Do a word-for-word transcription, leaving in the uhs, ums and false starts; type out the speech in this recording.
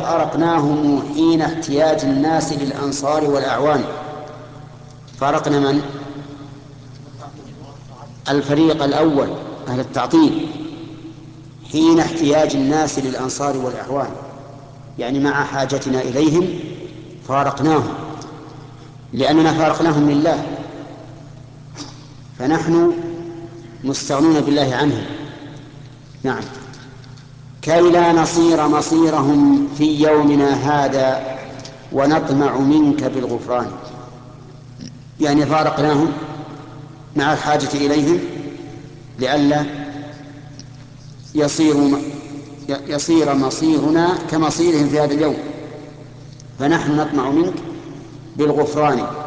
فأرقناهم حين احتياج الناس للأنصار والأعوان. فارقنا من؟ الفريق الأول أهل التعطيل، حين احتياج الناس للأنصار والأعوان، يعني مع حاجتنا إليهم فارقناهم، لأننا فارقناهم لله، فنحن مستغنون بالله عنهم. نعم. كي لا نصير مصيرهم في يومنا هذا ونطمع منك بالغفران، يعني فارقناهم مع الحاجة إليهم لئلا يصير يصير مصيرنا كمصيرهم في هذا اليوم، فنحن نطمع منك بالغفران